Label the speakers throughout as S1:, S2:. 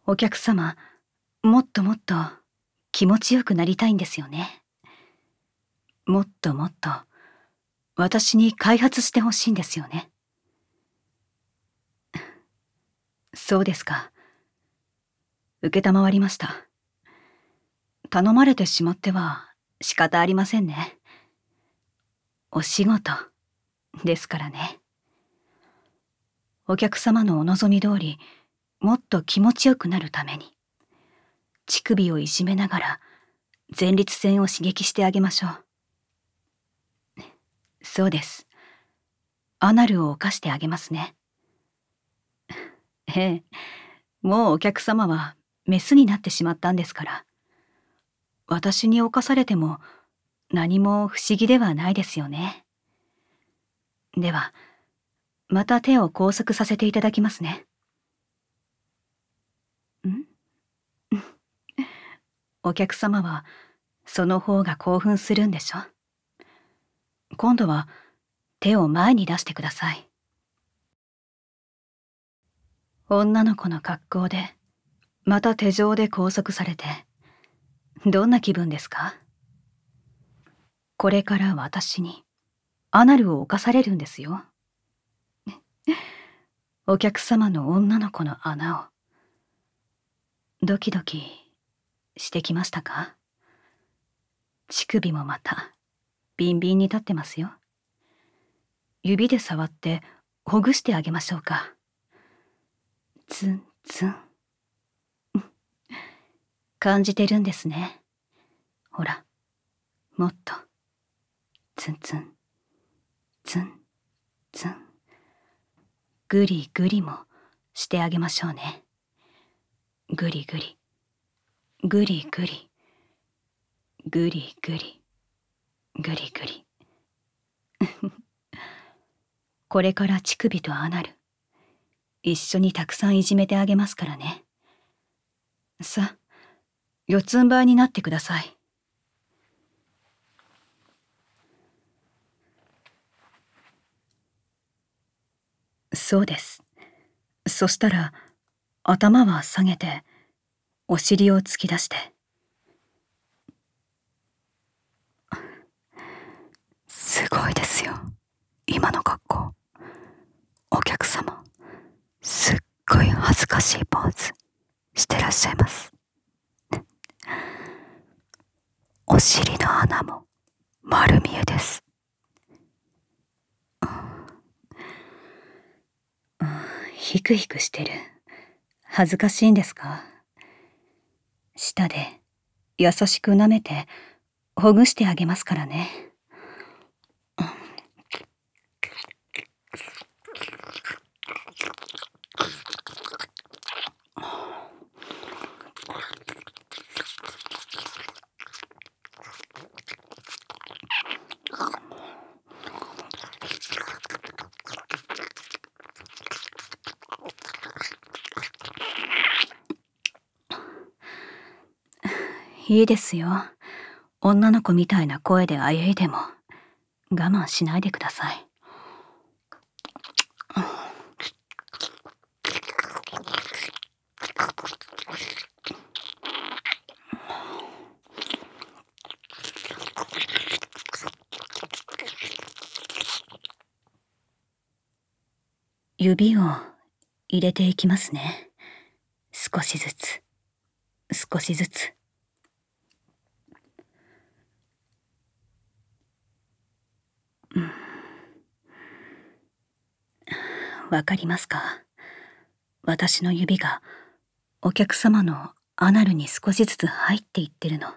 S1: お客様、もっともっと気持ちよくなりたいんですよね。もっともっと私に開発してほしいんですよね。そうですか。承りました。頼まれてしまっては仕方ありませんね。お仕事ですからね。お客様のお望み通り、もっと気持ちよくなるために、乳首をいじめながら前立腺を刺激してあげましょう。そうです。アナルを犯してあげますね。ええ、もうお客様はメスになってしまったんですから、私に侵されても何も不思議ではないですよね。では、また手を拘束させていただきますね。んお客様はその方が興奮するんでしょ。今度は手を前に出してください。女の子の格好でまた手錠で拘束されてどんな気分ですか？これから私にアナルを犯されるんですよ。お客様の女の子の穴をドキドキしてきましたか？乳首もまたビンビンに立ってますよ。指で触ってほぐしてあげましょうか。ツンツン。感じてるんですね。ほら、もっと。ツンツン、ツンツン。グリグリもしてあげましょうね。グリグリ、グリグリ、グリグリ、グリグリ。これから乳首とアナル、一緒にたくさんいじめてあげますからね。さあ、四つん這いになってください。そうです。そしたら、頭は下げて、お尻を突き出して。すごいですよ、今の格好。お客様、すっごい恥ずかしいポーズしてらっしゃいます。お尻の穴も丸見えです。ヒクヒクしてる。恥ずかしいんですか？舌で優しく舐めてほぐしてあげますからね。いいですよ。女の子みたいな声であえいでも我慢しないでください。指を入れていきますね。少しずつ、少しずつ。わかりますか？私の指がお客様のアナルに少しずつ入っていってるの。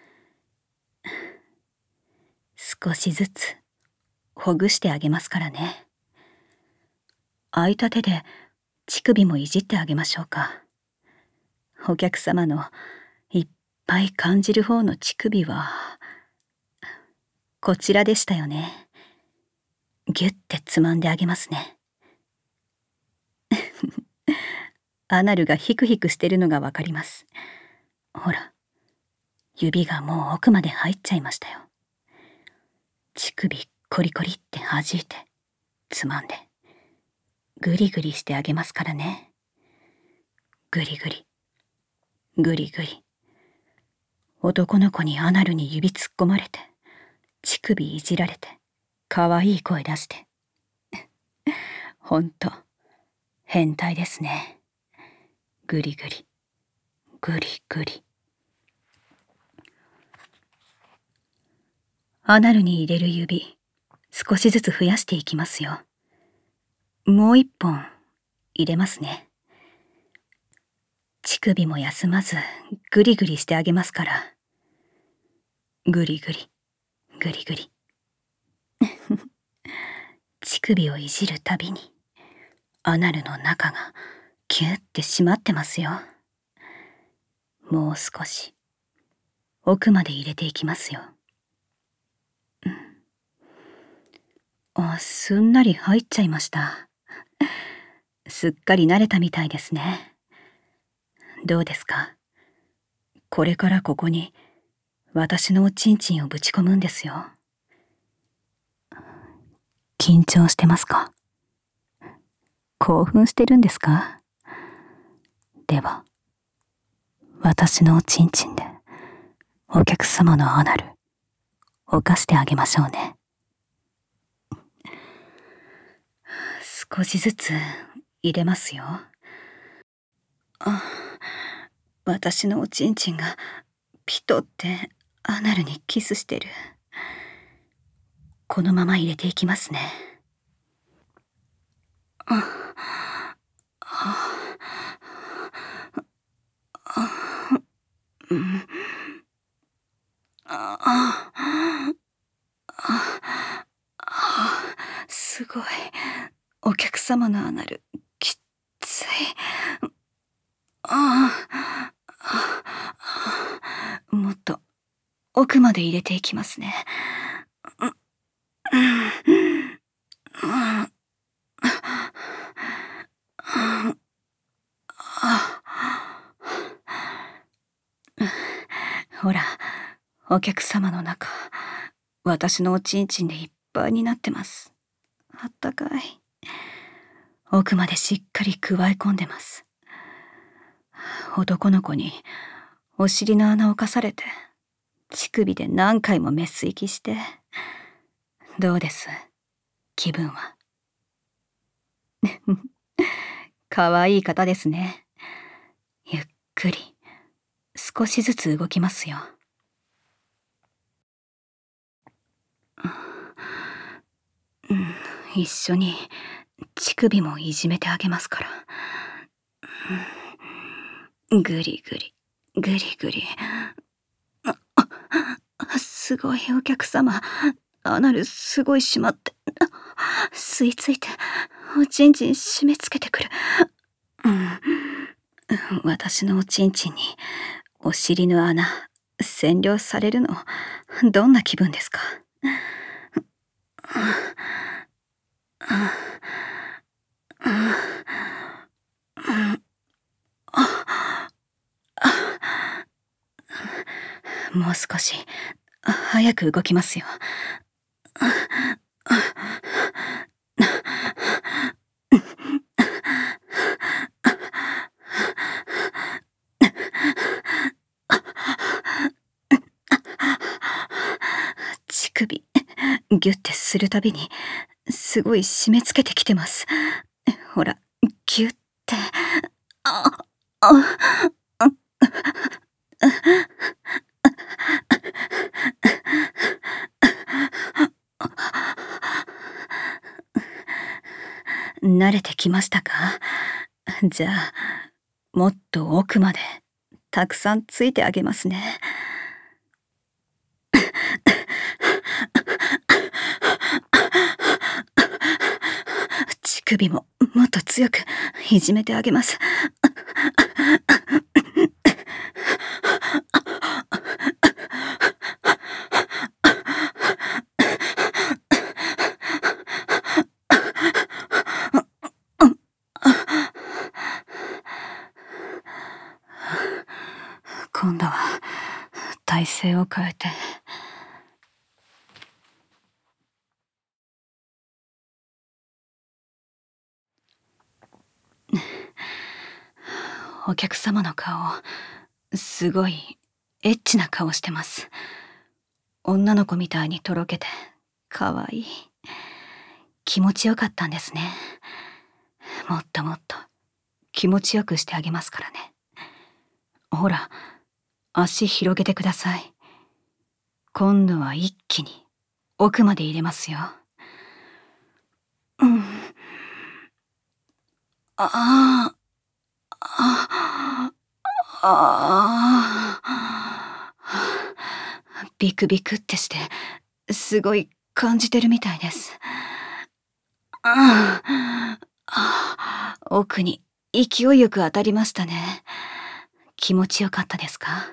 S1: 少しずつほぐしてあげますからね。空いた手で乳首もいじってあげましょうか。お客様のいっぱい感じる方の乳首はこちらでしたよね。ぎゅってつまんであげますね。アナルがヒクヒクしてるのがわかります。ほら、指がもう奥まで入っちゃいましたよ。乳首コリコリって弾いてつまんでグリグリしてあげますからね。グリグリ、 ぐりぐり。男の子にアナルに指突っ込まれて、乳首いじられて、かわいい声出して。ほんと、変態ですね。ぐりぐり、ぐりぐり。アナルに入れる指、少しずつ増やしていきますよ。もう一本、入れますね。乳首も休まず、ぐりぐりしてあげますから。ぐりぐり、ぐりぐり。乳首をいじるたびに、アナルの中がキュッて締まってますよ。もう少し、奥まで入れていきますよ。すんなり入っちゃいました。すっかり慣れたみたいですね。どうですか？これからここに私のおちんちんをぶち込むんですよ。緊張してますか？興奮してるんですか？では、私のおちんちんでお客様のアナル、犯してあげましょうね。少しずつ入れますよ。私のおちんちんがピトってアナルにキスしてる。このまま入れていきますね。すごい。お客様のアナル、きっつい。もっと奥まで入れていきますね。ほら、お客様の中、私のおちんちんでいっぱいになってます。あったかい。奥までしっかりくわえ込んでます。男の子にお尻の穴をかされて、乳首で何回もメス息して。どうです？気分は。かわいい方ですね。ゆっくり、少しずつ動きますよ。一緒に乳首もいじめてあげますから。ぐりぐり、ぐりぐり。すごいお客様。アナルすごい締まって。吸い付いて、おちんちん締め付けてくる。私のおちんちんにお尻の穴占領されるの、どんな気分ですか？もう少し早く動きますよ。乳首ギュッてするたびにすごい締め付けてきてます。ほら、ギュッて。慣れてきましたか？じゃあ、もっと奥までたくさんついてあげますね。乳首ももっと強くいじめてあげます。今度は体勢を変えて。お客様の顔すごいエッチな顔してます。女の子みたいにとろけてかわいい。気持ちよかったんですね。もっともっと気持ちよくしてあげますからね。ほら、足広げてください。今度は一気に奥まで入れますよ。うん。ああ、ああ、ビクビクってして、すごい感じてるみたいです。奥に勢いよく当たりましたね。気持ちよかったですか？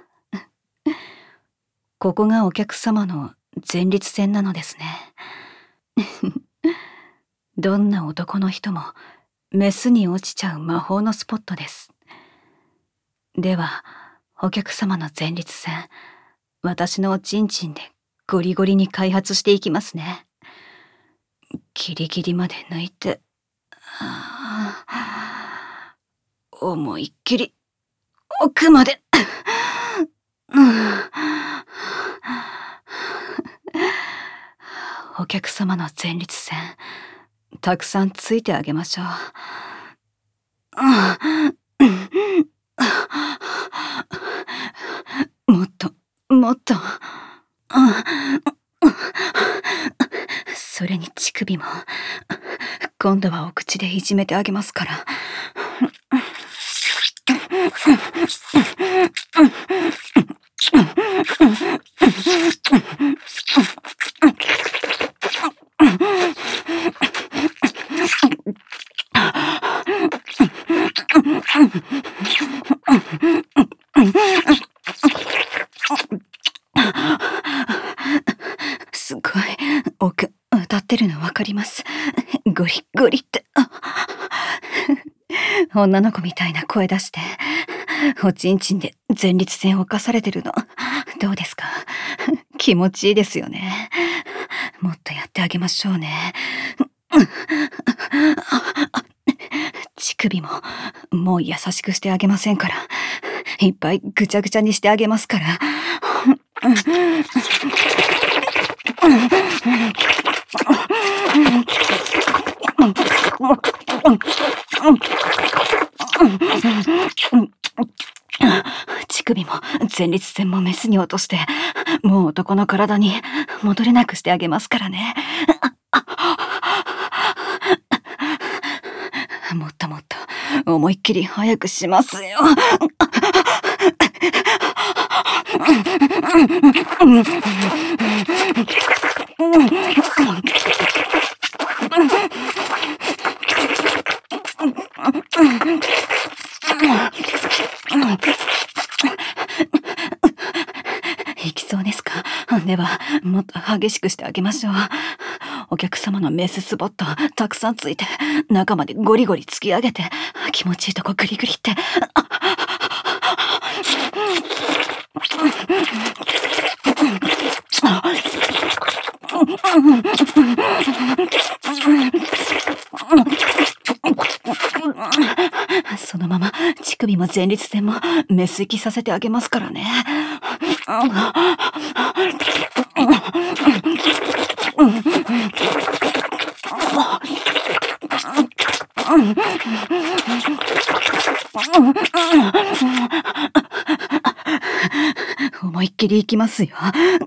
S1: ここがお客様の前立腺なのですね。どんな男の人もメスに落ちちゃう魔法のスポットです。では、お客様の前立腺、私のおちんちんでゴリゴリに開発していきますね。ギリギリまで抜いて、思いっきり奥まで。お客様の前立腺、たくさんついてあげましょう。もっと、もっと。それに乳首も、今度はお口でいじめてあげますから。すごい奥歌ってるのわかります。ゴリゴリって。女の子みたいな声出しておちんちんで前立腺を犯されてるのどうですか？気持ちいいですよね。もっとやってあげましょうね。乳首ももう優しくしてあげませんから、いっぱいぐちゃぐちゃにしてあげますから。乳首も前立腺もメスに落として、もう男の体に戻れなくしてあげますからね。もっともっと思いっきり早くしますよ。いきそうですか？ではもっと激しくしてあげましょう。お客様のメススポットたくさんついて、中までゴリゴリ突き上げて、気持ちいいとこグリグリって。そのまま乳首も前立腺もメス行きさせてあげますからね。思いっきりいきますよ。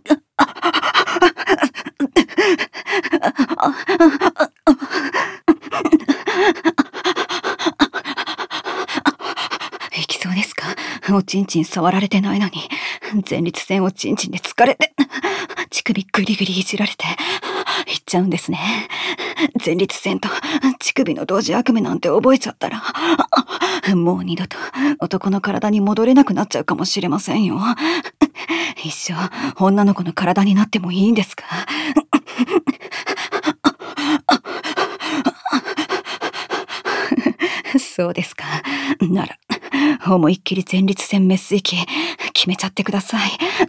S1: いきそうですか？おちんちん触られてないのに前立腺おちんちんで疲れて、乳首グリグリいじられていっちゃうんですね。前立腺と乳首の同時悪夢なんて覚えちゃったら、もう二度と男の体に戻れなくなっちゃうかもしれませんよ。一生女の子の体になってもいいんですか？そうですか。なら思いっきり前立腺メス行き決めちゃってください。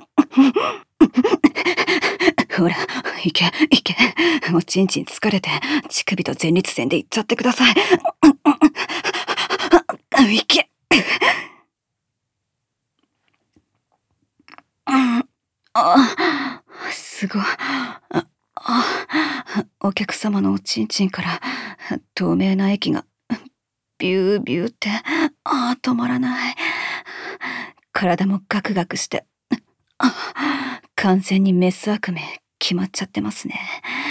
S1: ほら、いけいけ、おちんちん疲れて乳首と前立腺でいっちゃってください。いけ。 すごい。お客様のおちんちんから透明な液がビュービューって止まらない。体もガクガクして、完全にメス悪夢決まっちゃってますね。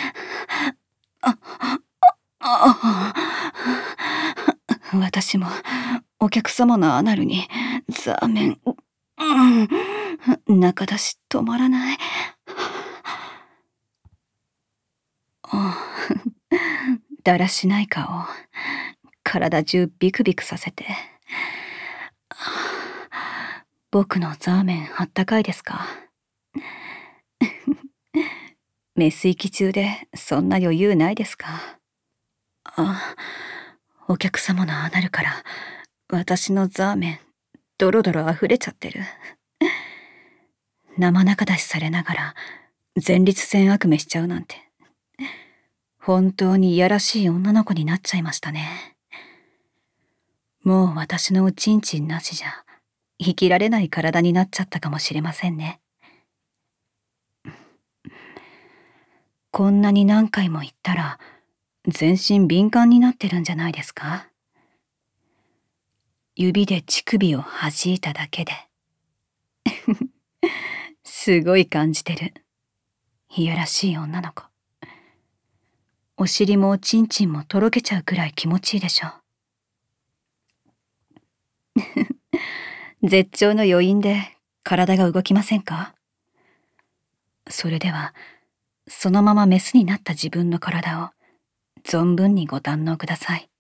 S1: 私もお客様のアナルにザーメン、中出し止まらない。だらしない顔、体中ビクビクさせて。僕のザーメンあったかいですか？メス行き中でそんな余裕ないですか？お客様のアナルから私のザーメンドロドロ溢れちゃってる。生中出しされながら前立腺悪夢しちゃうなんて、本当にいやらしい女の子になっちゃいましたね。もう私のおちんちんなしじゃ生きられない体になっちゃったかもしれませんね。こんなに何回も言ったら全身敏感になってるんじゃないですか？指で乳首を弾いただけですごい感じてる。いやらしい女の子。お尻もおちんちんもとろけちゃうくらい気持ちいいでしょ。絶頂の余韻で体が動きませんか？それではそのままメスになった自分の体を存分にご堪能ください。